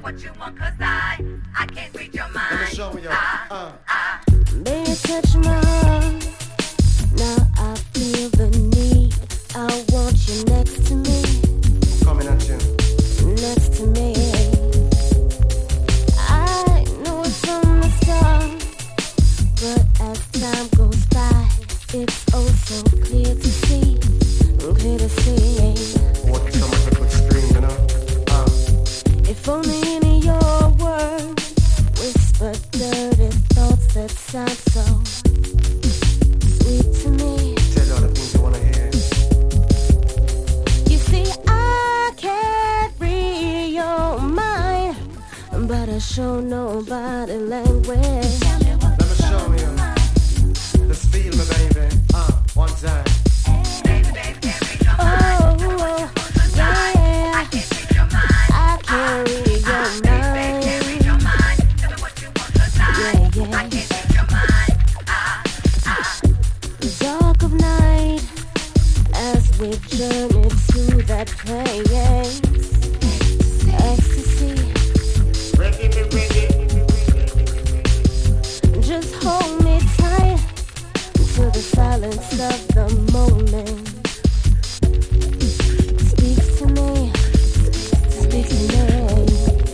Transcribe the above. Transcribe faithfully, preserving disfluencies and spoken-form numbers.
what you want, cause I, I can't read your mind. Let me show you. I, Uh. I, Baby, touch my heart. Now I feel the need. I want you next to me. Coming at you. Next to me. I know it's from the start, but as time goes by, it's oh so clear to see, clear to see. What so much a good stream, you know? Uh. If only in your words, whispered dirty thoughts that sound so sweet to me. Tell all the things you wanna hear. You see, I can't read your mind, but I show no body language. Let me show you. Let's feel me, baby. Uh, one time. baby, baby, can't read your mind. Oh, Tell me what you want, cause I, yeah. I can't read your mind. I can't read your I, baby, baby, can't mind. read your mind. Tell me what you want, cause I, Yeah, yeah. I can't read your mind. I, I, The dark of night, as we journey to that place, ecstasy. Just hold me tight to the silence of the moment. Speak to me, speak to me.